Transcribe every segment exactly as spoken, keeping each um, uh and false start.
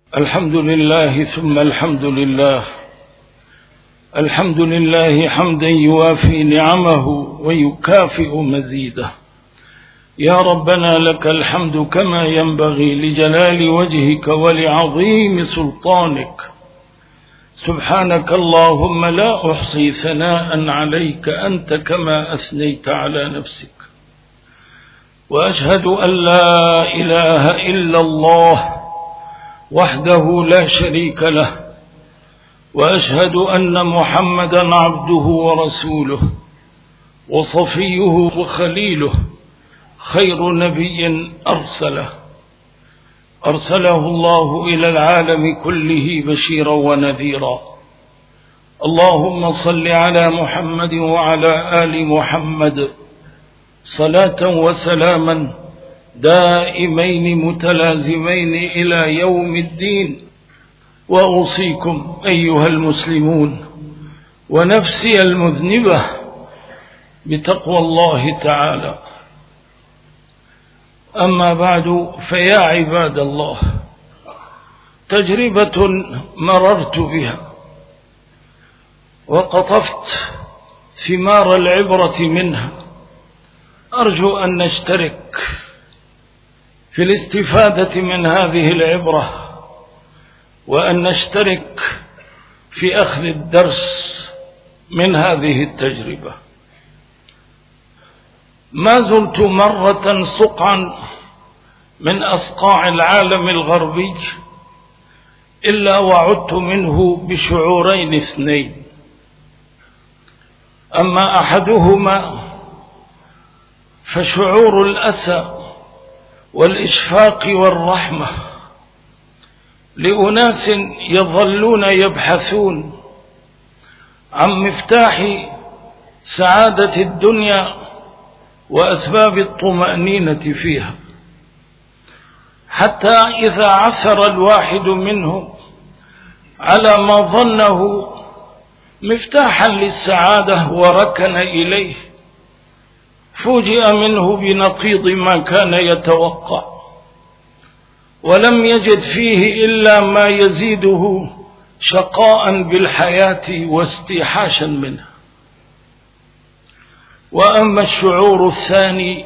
الحمد لله ثم الحمد لله الحمد لله حمدا يوافي نعمه ويكافئ مزيده. يا ربنا لك الحمد كما ينبغي لجلال وجهك ولعظيم سلطانك. سبحانك اللهم لا أحصي ثناء عليك أنت كما أثنيت على نفسك. وأشهد أن لا إله إلا الله وحده لا شريك له، وأشهد أن محمدا عبده ورسوله وصفيه وخليله، خير نبي أرسله أرسله الله إلى العالم كله بشيرا ونذيرا. اللهم صل على محمد وعلى آل محمد صلاة وسلاما دائمين متلازمين إلى يوم الدين. وأوصيكم أيها المسلمون ونفسي المذنبة بتقوى الله تعالى. أما بعد، فيا عباد الله، تجربة مررت بها وقطفت ثمار العبرة منها، أرجو أن نشترك في الاستفادة من هذه العبرة، وأن نشترك في أخذ الدرس من هذه التجربة. ما زلت مرة صقعا من أصقاع العالم الغربي إلا وعدت منه بشعورين اثنين. أما أحدهما فشعور الأسى والإشفاق والرحمة لأناس يظلون يبحثون عن مفتاح سعادة الدنيا وأسباب الطمأنينة فيها، حتى إذا عثر الواحد منهم على ما ظنه مفتاحا للسعادة وركن إليه، فوجئ منه بنقيض ما كان يتوقع، ولم يجد فيه إلا ما يزيده شقاء بالحياة واستيحاشا منها. وأما الشعور الثاني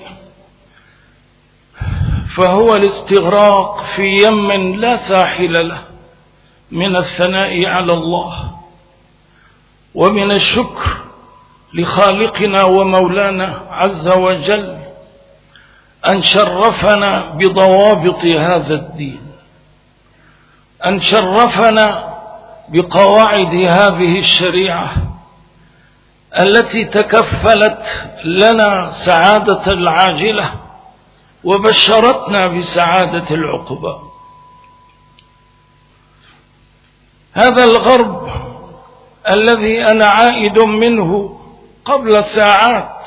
فهو الاستغراق في يم لا ساحل له من الثناء على الله ومن الشكر لخالقنا ومولانا عز وجل أن شرفنا بضوابط هذا الدين، أن شرفنا بقواعد هذه الشريعة التي تكفلت لنا سعادة العاجلة وبشرتنا بسعادة العقبى. هذا الغرب الذي أنا عائد منه قبل ساعات،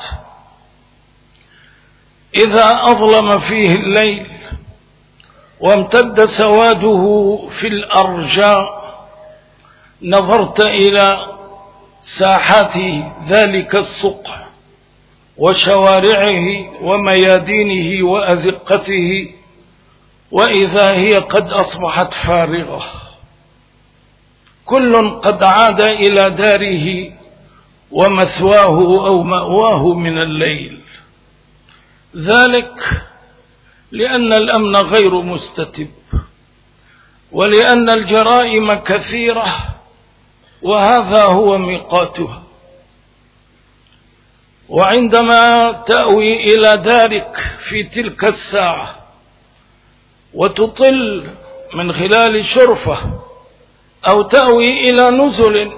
إذا أظلم فيه الليل وامتد سواده في الأرجاء نظرت إلى ساحات ذلك السقع وشوارعه وميادينه وأزقته، وإذا هي قد أصبحت فارغة، كل قد عاد إلى داره ومثواه أو مأواه من الليل. ذلك لأن الأمن غير مستتب، ولأن الجرائم كثيرة وهذا هو ميقاتها. وعندما تأوي إلى دارك في تلك الساعة وتطل من خلال شرفة أو تأوي إلى نزل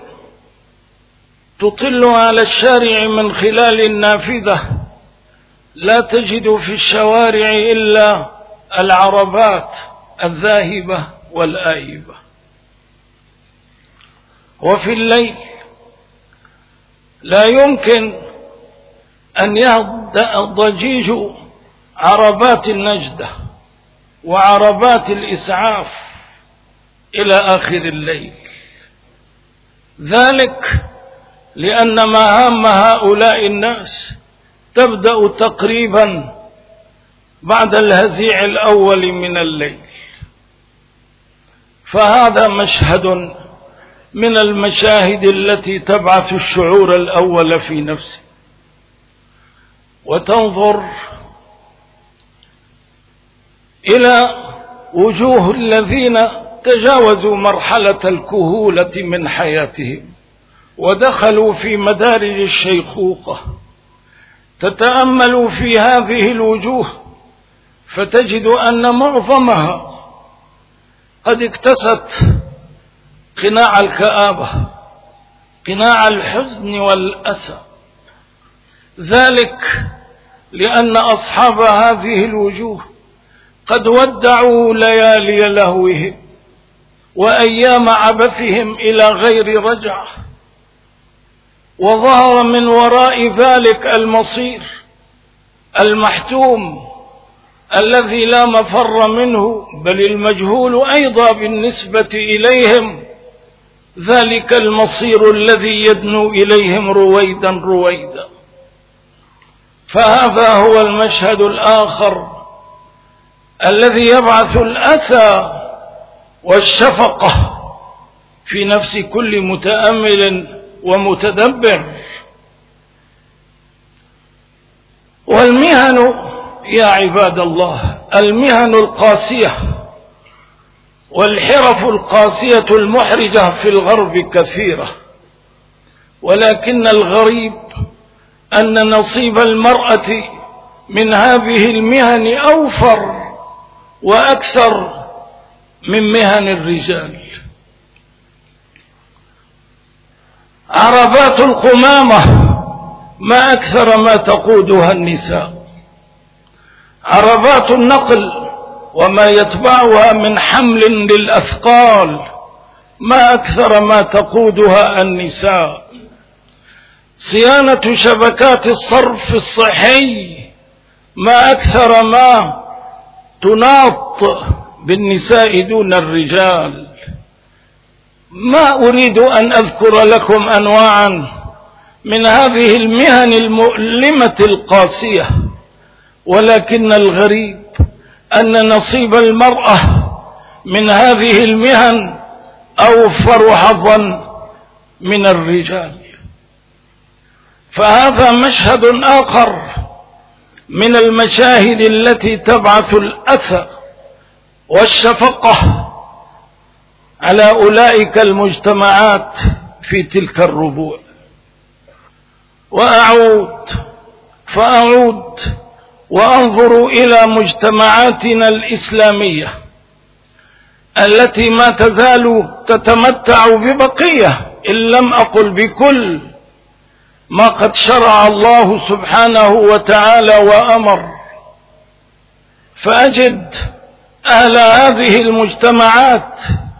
تطل على الشارع من خلال النافذة، لا تجد في الشوارع إلا العربات الذاهبة والآيبة. وفي الليل لا يمكن أن يهدأ ضجيج عربات النجدة وعربات الإسعاف إلى آخر الليل، ذلك لأن مهام هؤلاء الناس تبدأ تقريبا بعد الهزيع الأول من الليل. فهذا مشهد من المشاهد التي تبعث الشعور الأول في نفسي، وتنظر إلى وجوه الذين تجاوزوا مرحلة الكهولة من حياتهم ودخلوا في مدارج الشيخوخة. تتأمل في هذه الوجوه فتجد أن معظمها قد اكتست قناع الكآبة، قناع الحزن والأسى، ذلك لأن أصحاب هذه الوجوه قد ودعوا ليالي لهوهم وأيام عبثهم إلى غير رجعة، وظهر من وراء ذلك المصير المحتوم الذي لا مفر منه، بل المجهول أيضا بالنسبة إليهم، ذلك المصير الذي يدنو إليهم رويدا رويدا. فهذا هو المشهد الآخر الذي يبعث الأسى والشفقة في نفس كل متأمل ومتدبر. والمهن يا عباد الله، المهن القاسية والحرف القاسية المحرجة في الغرب كثيرة، ولكن الغريب أن نصيب المرأة من هذه المهن أوفر وأكثر من مهن الرجال. عربات القمامة ما أكثر ما تقودها النساء، عربات النقل وما يتبعها من حمل للأثقال ما أكثر ما تقودها النساء، صيانة شبكات الصرف الصحي ما أكثر ما تناط بالنساء دون الرجال. ما أريد أن أذكر لكم أنواعا من هذه المهن المؤلمة القاسية، ولكن الغريب أن نصيب المرأة من هذه المهن أوفر حظا من الرجال. فهذا مشهد آخر من المشاهد التي تبعث الأسى والشفقة على أولئك المجتمعات في تلك الربوع. وأعود فأعود وأنظر إلى مجتمعاتنا الإسلامية التي ما تزال تتمتع ببقية إن لم أقل بكل ما قد شرع الله سبحانه وتعالى وأمر، فأجد أهل هذه المجتمعات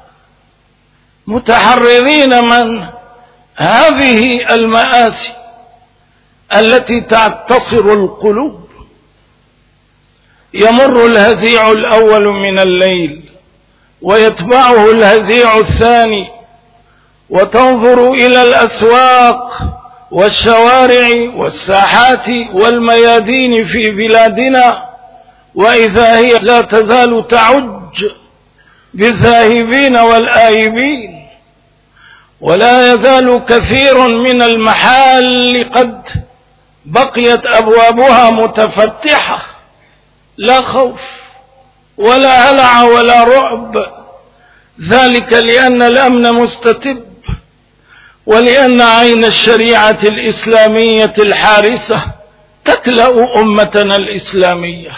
متحررين من هذه المآسي التي تعتصر القلوب. يمر الهزيع الأول من الليل ويتبعه الهزيع الثاني، وتنظر إلى الأسواق والشوارع والساحات والميادين في بلادنا، وإذا هي لا تزال تعج بالذاهبين والآيبين، ولا يزال كثير من المحال قد بقيت أبوابها متفتحة، لا خوف ولا هلع ولا رعب، ذلك لأن الأمن مستتب، ولأن عين الشريعة الإسلامية الحارسة تكلأ أمتنا الإسلامية،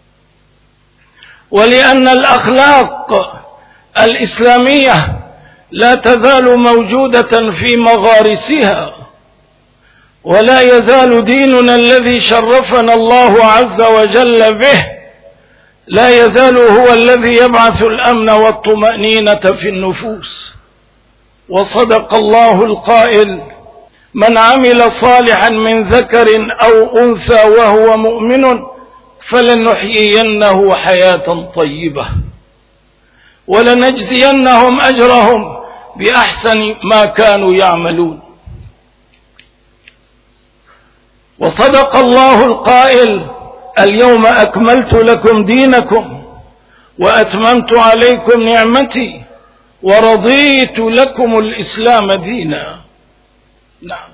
ولأن الأخلاق الإسلامية لا تزال موجودة في مغارسها، ولا يزال ديننا الذي شرفنا الله عز وجل به لا يزال هو الذي يبعث الأمن والطمأنينة في النفوس. وصدق الله القائل: من عمل صالحا من ذكر أو أنثى وهو مؤمن فلنحيينه حياة طيبة ولنجزينهم أجرهم بأحسن ما كانوا يعملون. وصدق الله القائل: اليوم أكملت لكم دينكم وأتممت عليكم نعمتي ورضيت لكم الإسلام دينا. نعم.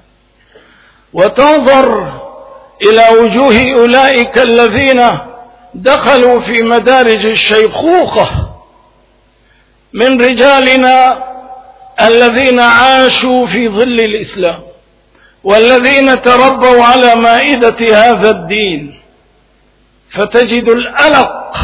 وتنظر إلى وجوه أولئك الذين دخلوا في مدارج الشيخوخة من رجالنا الذين عاشوا في ظل الإسلام والذين تربوا على مائدة هذا الدين، فتجد الألق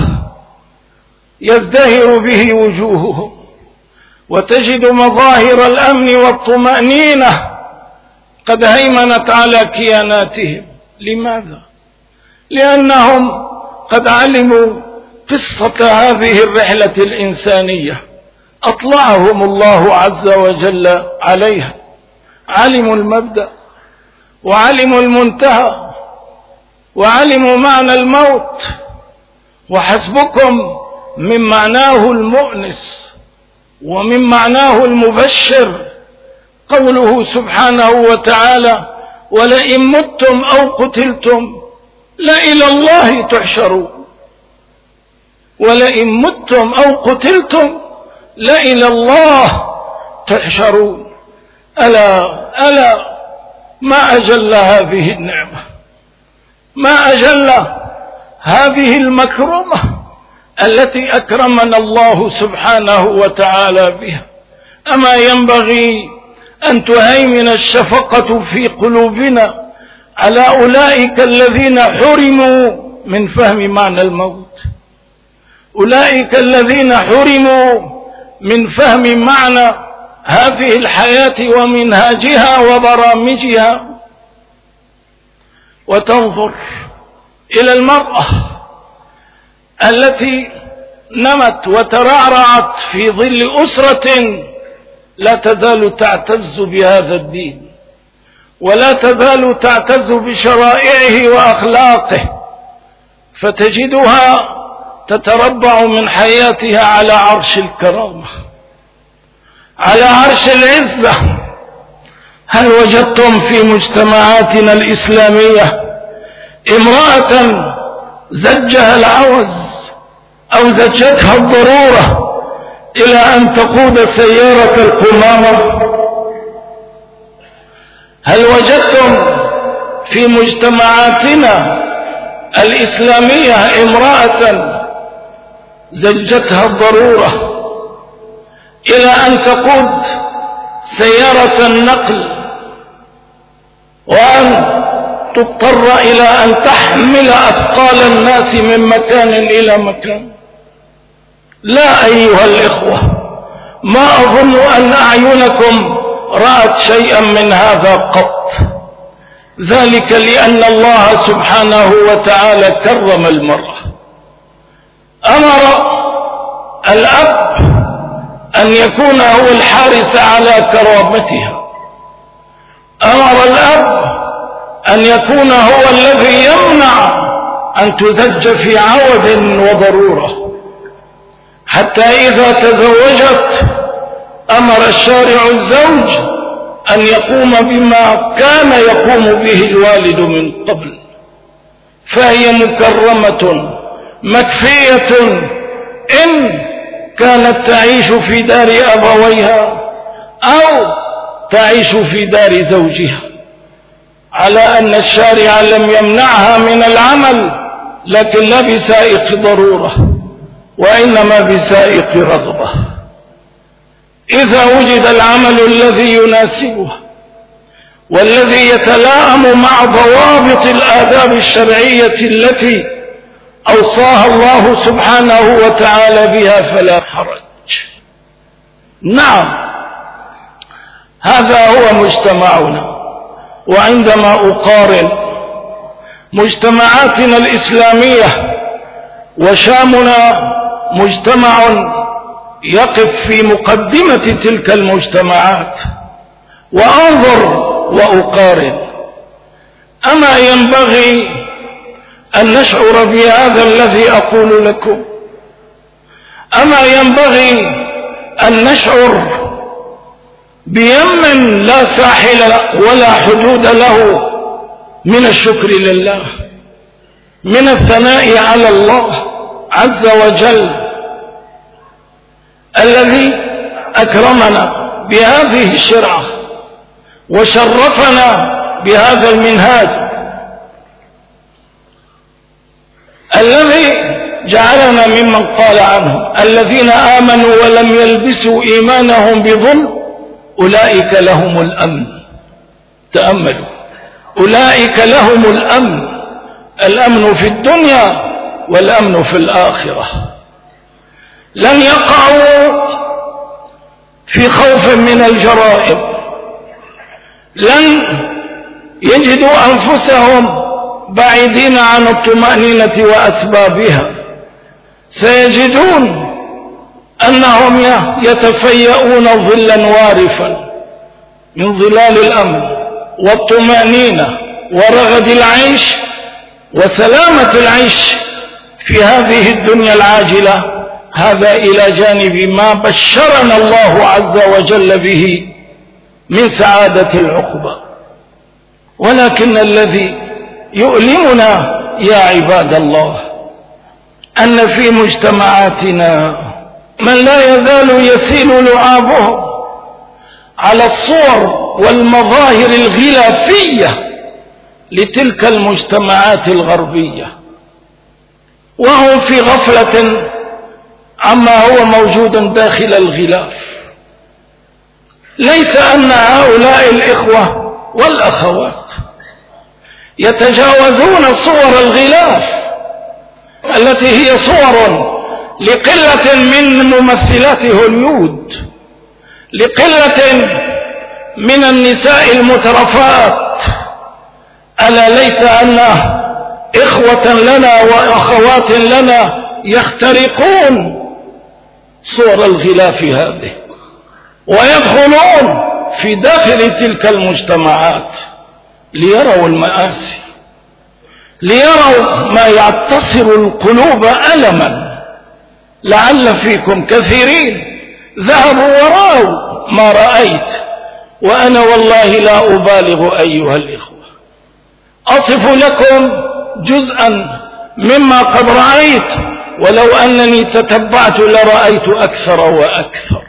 يزدهر به وجوههم، وتجد مظاهر الأمن والطمأنينة قد هيمنت على كياناتهم. لماذا؟ لأنهم قد علموا قصة هذه الرحلة الإنسانية أطلعهم الله عز وجل عليها، علموا المبدأ وعلموا المنتهى وعلموا معنى الموت. وحسبكم من معناه المؤنس ومن معناه المبشر قوله سبحانه وتعالى: ولئن متم أو قتلتم لإلى الله تحشرون. ولئن متم أو قتلتم لإلى الله تحشرون. ألا ألا ما أجل هذه النعمة، ما أجل هذه المكرمة التي أكرمنا الله سبحانه وتعالى بها. أما ينبغي أن تهيمن الشفقة في قلوبنا على أولئك الذين حرموا من فهم معنى الموت، أولئك الذين حرموا من فهم معنى هذه الحياة ومنهاجها وبرامجها. وتنظر إلى المرأة التي نمت وترعرعت في ظل أسرة لا تزال تعتز بهذا الدين، ولا تزال تعتز بشرائعه وأخلاقه، فتجدها تتربع من حياتها على عرش الكرامة، على عرش العزة. هل وجدتم في مجتمعاتنا الإسلامية امرأة زجها العوز أو زجتها الضرورة إلى أن تقود سيارة القمامة؟ هل وجدتم في مجتمعاتنا الإسلامية امرأة زجتها الضرورة إلى أن تقود سيارة النقل وأن تضطر إلى أن تحمل أثقال الناس من مكان إلى مكان؟ لا أيها الإخوة، ما أظن أن أعينكم رأت شيئا من هذا قط. ذلك لأن الله سبحانه وتعالى كرم المرأة. أمر الأب أن يكون هو الحارس على كرامتها، أمر الأب أن يكون هو الذي يمنع أن تزج في عود وضرورة، حتى إذا تزوجت أمر الشارع الزوج أن يقوم بما كان يقوم به الوالد من قبل. فهي مكرمة مكفية إن كانت تعيش في دار أبويها أو تعيش في دار زوجها، على أن الشارع لم يمنعها من العمل، لكن لا بسائق ضرورة وإنما بسائق رغبة. إذا وجد العمل الذي يناسبه والذي يتلائم مع ضوابط الآداب الشرعية التي أوصاها الله سبحانه وتعالى بها فلا حرج. نعم، هذا هو مجتمعنا. وعندما أقارن مجتمعاتنا الإسلامية وشامنا مجتمع يقف في مقدمة تلك المجتمعات، وأنظر وأقارن، أما ينبغي أن نشعر بهذا الذي أقول لكم؟ أما ينبغي أن نشعر بيم لا ساحل ولا حدود له من الشكر لله، من الثناء على الله عز وجل الذي أكرمنا بهذه الشرعة وشرفنا بهذا المنهاج الذي جعلنا ممن قال عنهم الذين آمنوا ولم يلبسوا إيمانهم بظلم أولئك لهم الأمن. تأملوا، أولئك لهم الأمن، الأمن في الدنيا والأمن في الآخرة. لن يقعوا في خوف من الجرائم، لن يجدوا أنفسهم بعيدين عن الطمأنينة وأسبابها، سيجدون أنهم يتفيئون ظلا وارفا من ظلال الأمن والطمأنينة ورغد العيش وسلامة العيش في هذه الدنيا العاجلة. هذا إلى جانب ما بشرنا الله عز وجل به من سعادة العقبى. ولكن الذي يؤلمنا يا عباد الله أن في مجتمعاتنا من لا يزال يسيل لعابهم على الصور والمظاهر الغلافية لتلك المجتمعات الغربية، وهم في غفلة عما هو موجود داخل الغلاف. ليس أن هؤلاء الإخوة والأخوات يتجاوزون صور الغلاف التي هي صور لقلة من ممثلات هوليود، لقلة من النساء المترفات. ألا ليت أن إخوة لنا وأخوات لنا يخترقون صور الغلاف هذه ويدخلون في داخل تلك المجتمعات ليروا المآسي، ليروا ما يعتصر القلوب ألما. لعل فيكم كثيرين ذهبوا ورأوا ما رأيت، وأنا والله لا أبالغ أيها الإخوة. أصف لكم جزءا مما قد رأيت، ولو أنني تتبعت لرأيت أكثر وأكثر.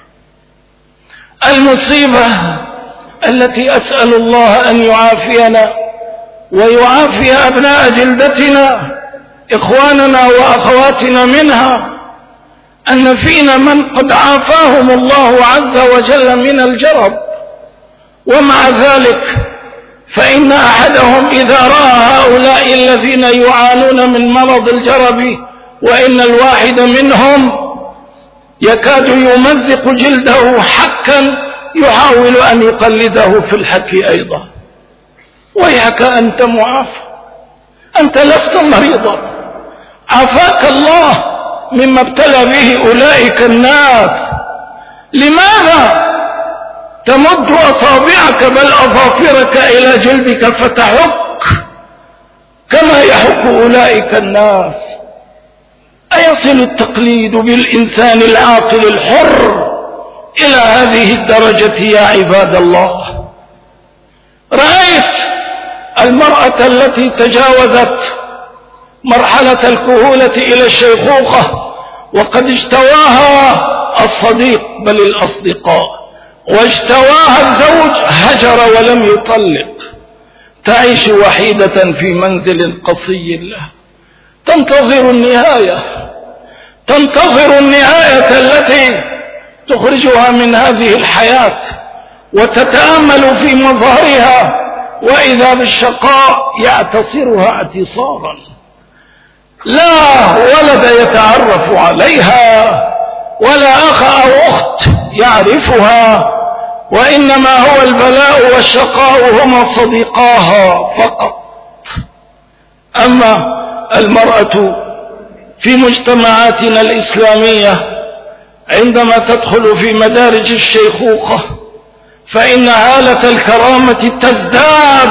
المصيبة التي أسأل الله أن يعافينا ويعافي أبناء جلدتنا إخواننا وأخواتنا منها أن فينا من قد عافاهم الله عز وجل من الجرب، ومع ذلك فإن أحدهم إذا رأى هؤلاء الذين يعانون من مرض الجرب، وإن الواحد منهم يكاد يمزق جلده حكا يحاول أن يقلده في الحك أيضا. ويحك أنت معافى، أنت لست مريضا، عافاك الله مما ابتلى به أولئك الناس. لماذا تمد أصابعك بل أظافرك إلى جلدك فتحك كما يحك أولئك الناس؟ أيصل التقليد بالإنسان العاقل الحر إلى هذه الدرجة يا عباد الله؟ رأيت المرأة التي تجاوزت مرحلة الكهولة إلى الشيخوخة وقد اجتواها الصديق بل الأصدقاء، واجتواها الزوج هجر ولم يطلق، تعيش وحيدة في منزل قصي له، تنتظر النهاية، تنتظر النهاية التي تخرجها من هذه الحياة، وتتأمل في مظهرها وإذا بالشقاء يعتصرها اعتصارا. لا ولد يتعرف عليها، ولا أخ أو أخت يعرفها، وإنما هو البلاء والشقاء هما صديقاها فقط. أما المرأة في مجتمعاتنا الإسلامية عندما تدخل في مدارج الشيخوخة فإن هالة الكرامة تزداد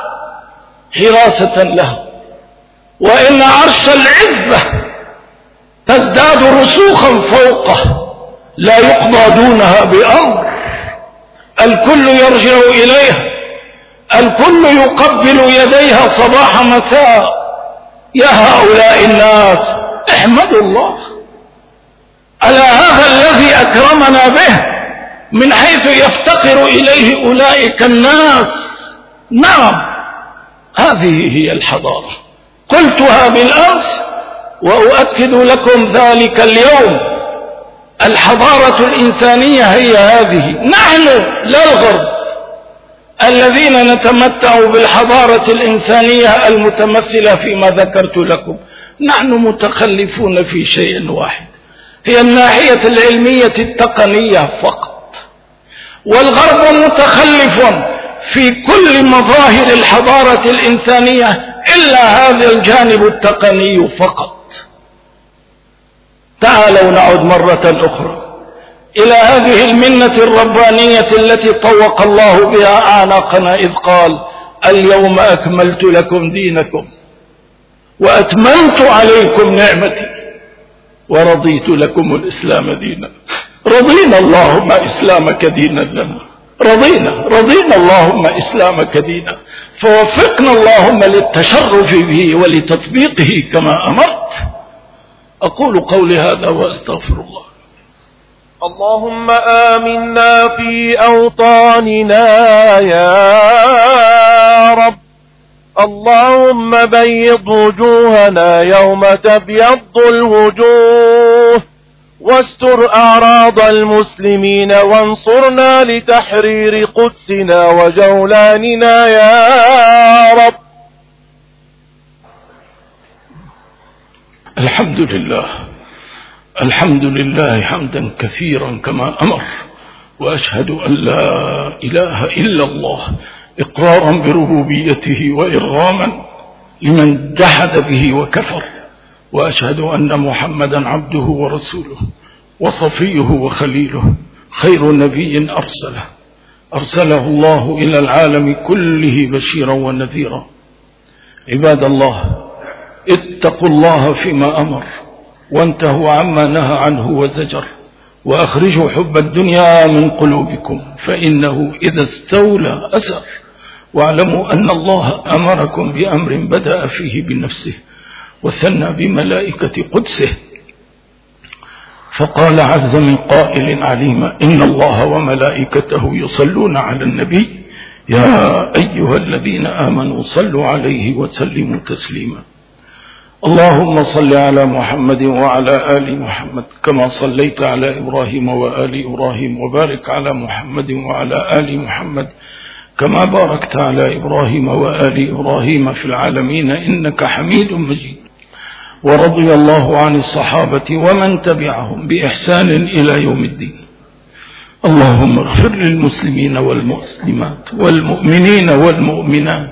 حراسة له، وإن عرش العزة تزداد رسوخا فوقه، لا يقضى دونها بأمر، الكل يرجع إليها، الكل يقبل يديها صباح مساء. يا هؤلاء الناس احمدوا الله على هذا الذي أكرمنا به من حيث يفتقر إليه أولئك الناس. نعم، هذه هي الحضارة، قلتها بالأمس وأؤكد لكم ذلك اليوم. الحضارة الإنسانية هي هذه. نحن لا الغرب الذين نتمتع بالحضارة الإنسانية المتمثلة فيما ذكرت لكم. نحن متخلفون في شيء واحد، هي الناحية العلمية التقنية فقط، والغرب متخلف في كل مظاهر الحضارة الإنسانية إلا هذا الجانب التقني فقط. تعالوا نعود مرة أخرى إلى هذه المنة الربانية التي طوق الله بها أعناقنا إذ قال: اليوم أكملت لكم دينكم وأتممت عليكم نعمتي ورضيت لكم الإسلام دينا. رضينا اللهم إسلامك دينا لنا، رضينا رضينا اللهم إسلامك دينا، فوفقنا اللهم للتشرف به ولتطبيقه كما أمرت. أقول قولي هذا وأستغفر الله. اللهم آمنا في أوطاننا يا رب. اللهم بيض وجوهنا يوم تبيض الوجوه، واستر أعراض المسلمين، وانصرنا لتحرير قدسنا وجولاننا يا رب. الحمد لله، الحمد لله حمدا كثيرا كما أمر، وأشهد أن لا إله إلا الله إقرارا بربوبيته وإرغاما لمن جحد به وكفر، وأشهد أن محمدا عبده ورسوله وصفيه وخليله، خير نبي أرسله أرسله الله إلى العالم كله بشيرا ونذيرا. عباد الله، اتقوا الله فيما أمر وانتهوا عما نهى عنه وزجر، وأخرجوا حب الدنيا من قلوبكم فإنه إذا استولى أسر. واعلموا أن الله أمركم بأمر بدأ فيه بنفسه وثنى بملائكة قدسه، فقال عز من قائل عليما: إن الله وملائكته يصلون على النبي يا أيها الذين آمنوا صلوا عليه وسلموا تسليما. اللهم صل على محمد وعلى آل محمد كما صليت على إبراهيم وآل إبراهيم، وبارك على محمد وعلى آل محمد كما باركت على إبراهيم وآل إبراهيم في العالمين إنك حميد مجيد. ورضي الله عن الصحابة ومن تبعهم بإحسان إلى يوم الدين. اللهم اغفر للمسلمين والمسلمات والمؤمنين والمؤمنات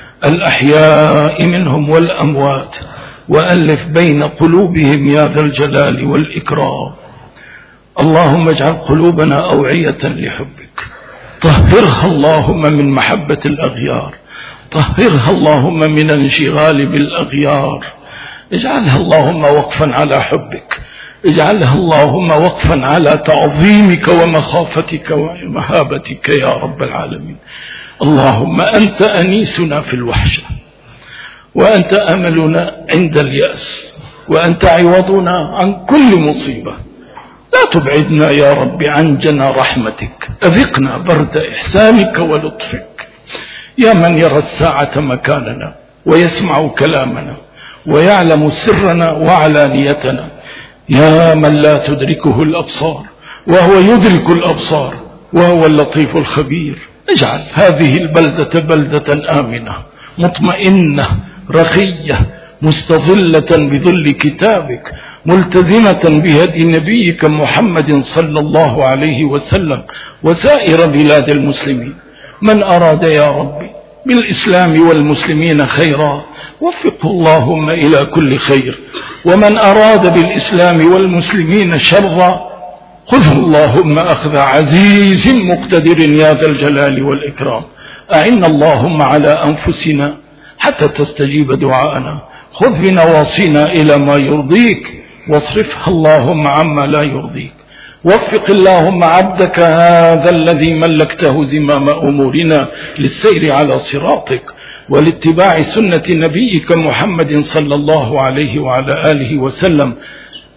الأحياء منهم والأموات، وألف بين قلوبهم يا ذا الجلال والإكرام. اللهم اجعل قلوبنا أوعية لحبك، طهرها اللهم من محبة الأغيار، طهرها اللهم من الانشغال بالأغيار، اجعلها اللهم وقفا على حبك، اجعلها اللهم وقفا على تعظيمك ومخافتك ومهابتك يا رب العالمين. اللهم أنت أنيسنا في الوحشة، وأنت أملنا عند اليأس، وأنت عوضنا عن كل مصيبة. لا تبعدنا يا رب عن جنى رحمتك، أذقنا برد إحسانك ولطفك. يا من يرى الساعة مكاننا ويسمع كلامنا ويعلم سرنا وعلانيتنا، يا من لا تدركه الأبصار وهو يدرك الأبصار وهو اللطيف الخبير، اجعل هذه البلدة بلدة آمنة مطمئنة رخية مستظلة بظل كتابك، ملتزمة بهدي نبيك محمد صلى الله عليه وسلم وسائر بلاد المسلمين. من أراد يا ربي بالإسلام والمسلمين خيرا وفقه اللهم إلى كل خير، ومن أراد بالإسلام والمسلمين شرا خذه اللهم أخذ عزيز مقتدر يا ذا الجلال والإكرام. أعنا اللهم على أنفسنا حتى تستجيب دعاءنا، خذ بنواصينا إلى ما يرضيك واصرفها اللهم عما لا يرضيك. وفق اللهم عبدك هذا الذي ملكته زمام أمورنا للسير على صراطك ولاتباع سنة نبيك محمد صلى الله عليه وعلى آله وسلم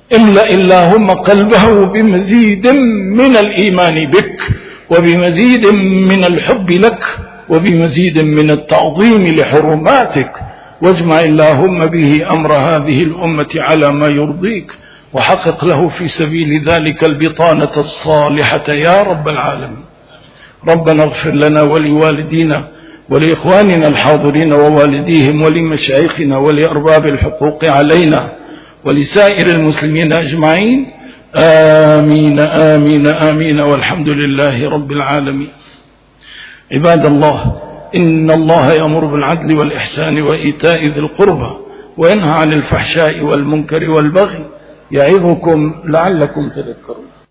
املأ اللهم قلبه بمزيد من الإيمان بك، وبمزيد من الحب لك، وبمزيد من التعظيم لحرماتك، واجمع اللهم به أمر هذه الأمة على ما يرضيك، وحقق له في سبيل ذلك البطانة الصالحة يا رب العالمين. ربنا اغفر لنا ولوالدينا ولإخواننا الحاضرين ووالديهم ولمشايخنا ولأرباب الحقوق علينا ولسائر المسلمين أجمعين، آمين آمين آمين، والحمد لله رب العالمين. عباد الله، إن الله يأمر بالعدل والإحسان وإيتاء ذي القربى وينهى عن الفحشاء والمنكر والبغي، يعظكم لعلكم تذكرون.